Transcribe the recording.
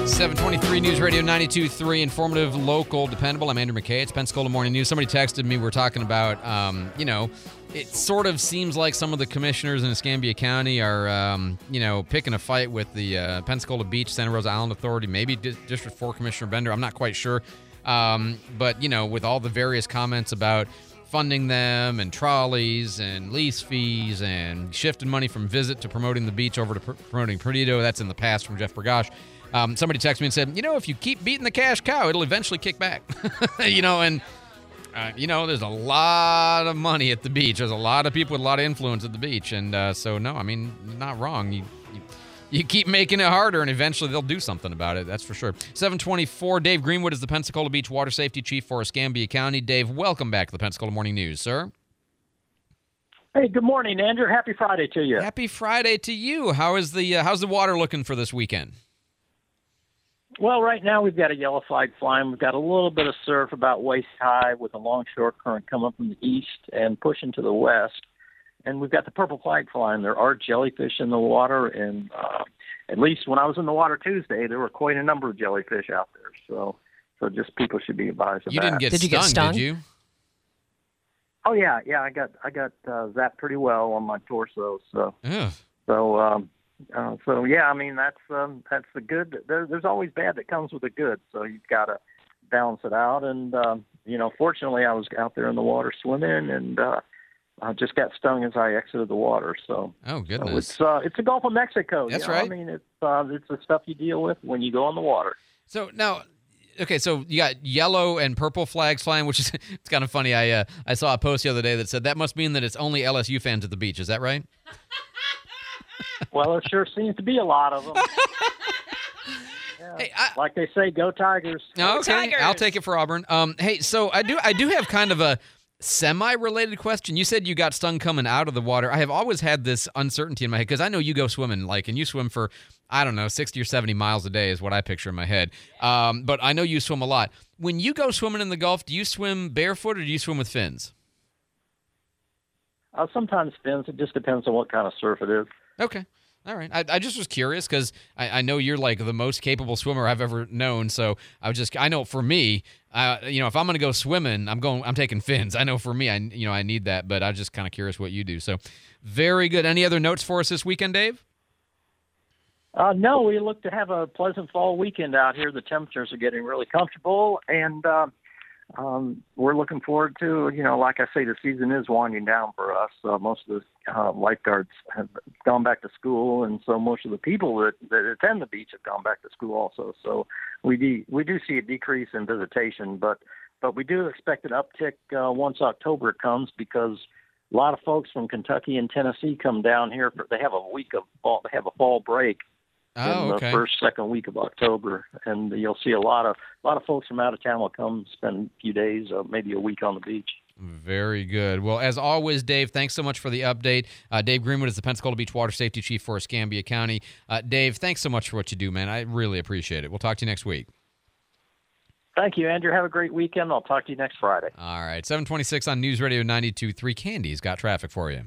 723 News Radio 92.3, informative, local, dependable. I'm Andrew McKay. It's Pensacola Morning News. Somebody texted me. We're talking about, it sort of seems like some of the commissioners in Escambia County are, picking a fight with the Pensacola Beach, Santa Rosa Island Authority, maybe District 4 Commissioner Bender. I'm not quite sure. But, with all the various comments about funding them and trolleys and lease fees and shifting money from Visit to promoting the beach over to promoting Perdido, that's in the past from Jeff Bergosh. Somebody texted me and said, if you keep beating the cash cow, it'll eventually kick back. There's a lot of money at the beach. There's a lot of people with a lot of influence at the beach. And not wrong. You keep making it harder, and eventually they'll do something about it. That's for sure. 724, Dave Greenwood is the Pensacola Beach Water Safety Chief for Escambia County. Dave, welcome back to the Pensacola Morning News, sir. Hey, good morning, Andrew. Happy Friday to you. Happy Friday to you. How's the water looking for this weekend? Well, right now we've got a yellow flag flying. We've got a little bit of surf about waist high with a long shore current coming from the east and pushing to the west. And we've got the purple flag flying. There are jellyfish in the water, and at least when I was in the water Tuesday, there were quite a number of jellyfish out there. So just people should be advised of you that. Did you get stung, did you? Oh yeah, I got zapped pretty well on my torso. So yeah, that's the good. There's always bad that comes with the good. So you've got to balance it out. And fortunately, I was out there in the water swimming, and I just got stung as I exited the water. So oh goodness, so it's the Gulf of Mexico. That's right. I mean, it's the stuff you deal with when you go in the water. So now. Okay, so you got yellow and purple flags flying, which is it's kind of funny. I saw a post the other day that said that must mean that it's only LSU fans at the beach. Is that right? Well, it sure seems to be a lot of them. Yeah. Hey, like they say, go Tigers. Okay, Tigers. I'll take it for Auburn. Hey, so I do have kind of a semi-related question. You said you got stung coming out of the water. I have always had this uncertainty in my head because I know you go swimming, and you swim for, 60 or 70 miles a day is what I picture in my head. But I know you swim a lot. When you go swimming in the Gulf, do you swim barefoot or do you swim with fins? Sometimes fins. It just depends on what kind of surf it is. Okay. All right. I just was curious because I know you're like the most capable swimmer I've ever known. So I know for me, if I'm going to go swimming, I'm taking fins. I know for me, I need that, but I'm just kind of curious what you do. So very good. Any other notes for us this weekend, Dave? No, we look to have a pleasant fall weekend out here. The temperatures are getting really comfortable, and we're looking forward to, like I say, the season is winding down for us. Most of the lifeguards have gone back to school, and so most of the people that attend the beach have gone back to school also. So we do see a decrease in visitation, but we do expect an uptick once October comes because a lot of folks from Kentucky and Tennessee come down here. They have a week of fall. They have a fall break. In the second week of October, and you'll see a lot of folks from out of town will come spend a few days, maybe a week on the beach. Very good. Well, as always, Dave, thanks so much for the update. Dave Greenwood is the Pensacola Beach Water Safety Chief for Escambia County. Dave, thanks so much for what you do, man. I really appreciate it. We'll talk to you next week. Thank you, Andrew. Have a great weekend. I'll talk to you next Friday. All right. 726 on News Radio 92.3. Candy's got traffic for you.